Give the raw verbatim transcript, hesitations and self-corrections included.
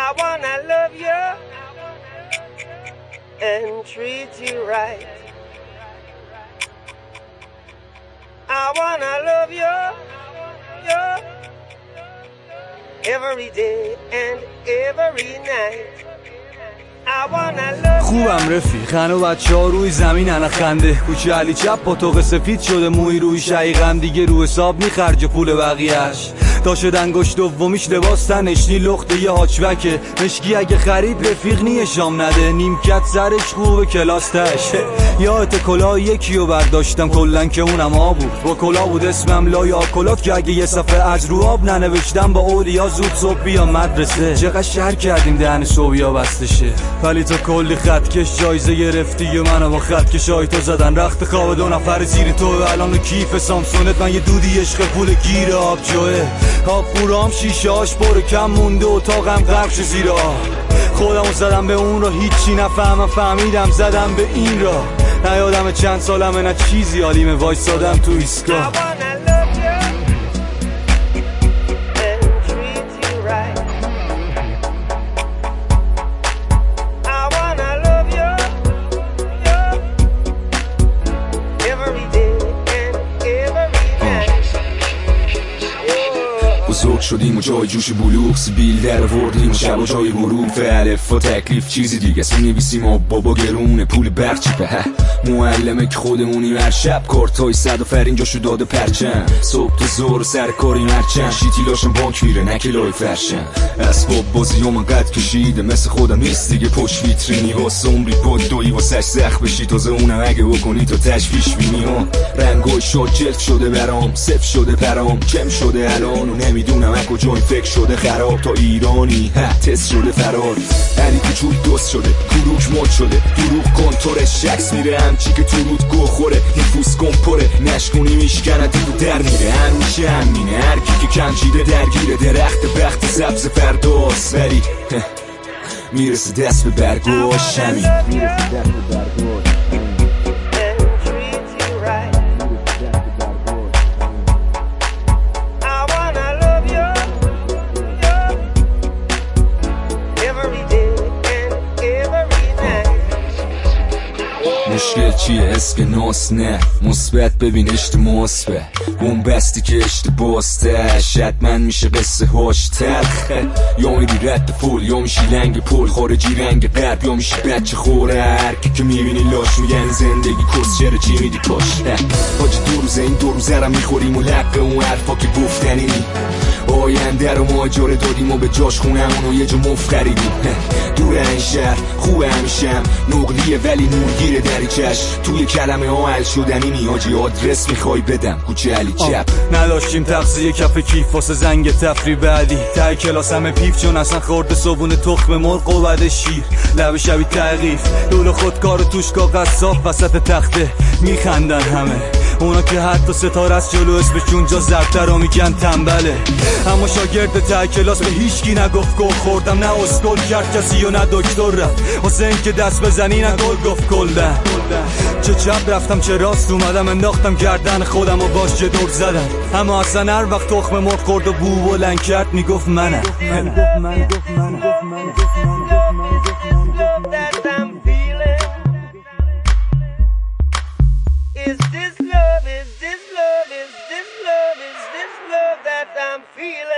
I wanna love you and treat you right. I wanna love you, you every day and every night. خوبم رفیق هنو بچه ها روی زمین هنه خنده کوچه علی چپ پاتوق سفید شده موی روی شقیقم دیگه رو حساب نی خرج پول بقیهش تا شد انگشت دومیش لباس تنش نی لخته یه هاچبکه مشکی اگه خرید رفیق نیه شام نده نیمکت سرش خوبه کلاس تشه یادت کلاه یکی رو برداشتم کلن که اونم آب بود با کلاه بود اسمم لای آکلات که اگه یه صفحه از رو آب ننوشتم با اولیا زود صبح بیا مدرسه چقدر شهر کردیم دهن صبحیا بسته شه ولی تو کلی خطکش جایزه گرفتی و منو با خطکش های تو زدن رخت خواب دو نفر زیر تو الان کیف سامسونت من یه دودی عشق پول گیر آب جوه آب خورام شیشه هاش برو کم مونده اتاقم غرق شه زیر آب خودمو زدم به اون را هیچی نفهمم فهمیدم زدم به این را نیادم چند سالمه نه چیزی حالیمه وایسادم تو ایستگاه بزرگ شدیم و جای جوش بلوکس بیل در وردیم و شب و جای غروب فعلف و تکلیف چیزی دیگه سی نویسیم و بابا گرونه پول برق چیپه معلمه که خودمونیم هر شب کارتای صد و فرین جاشو داده پرچم صبح تا زور سر کاری مرچن شیتی لاشم بانک میره نکلای فرشن اسباب بازی هم قد کشیده مثل خودم نیست دیگه پشت ویترینی واسه عمری بود دوی واسش سخت بشی تازه اونم اگه بکنی تو تشویش بینی ها رنگای شاد جلد شده برام صف شده پرام کم شده الان و نمیدونم اکو جوین فکر شده خراب تا ایرانی ها تست شده فرار علی کوچول دوست شده کروک مد شده دروغ کنتورش شکس میره همچی که تو رود گو خوره نفوس کن پره نشکنی میشکنه تو در میره همیشه همینه هر کی که کنچیده درگیره درخت بخت سبز فرداست ولی میرسه دست به برگاش همین میرسه دست به برگاش مشکل چیه اسکناس نه مثبت ببین اشتماس به اون بستی که اشتباسته حتما میشه قصه هاش تلخه یا میری رد فول یا میشی لنگ پول خارجی رنگ غرب یا میشی بچه خوره هرکی که میبینی لاش میگن زندگی کس چرا چی میدی پاش حاجی دو روزه این دو روزه رو میخوریم و لقه اون حرفا که گفتنی نی آینده رو ما اجاره دادیم و به جاش خونمون و یه جا مفت خریدیم دور این شهر خوبه همیشم نقلیه ولی نورگیره دریچش توی کلمه ها حل شدنی نیاجی آدرس میخوای بدم کوچه علی چپ نداشتیم تقصیه کف کیف واسه زنگ تفری بعدی ته کلاس همه پیف چون اصلا خورده صبونه تخم مرغ و بعد شیر لب شبی تغییف دول خودکار و توش کاغذ صاف وسط تخته میخندن همه اونا که حتی ستاره از جلو اسمشون جا زرتر رو میگن تنبله اما شاگرد ته کلاس به هیچکی نگفت گل خوردم نه اسکل کرد کسی و نه دکتر رفت واسه این که دست بزنی نه گل گفت کلدن چه چپ رفتم چه راست اومدم انداختم گردن خودم و باش چه دور زدم اما اصلا هر وقت تخم مرغ خورد و بو بلند کرد میگفت منم Is this love, is this love, is this love, is this love that I'm feeling?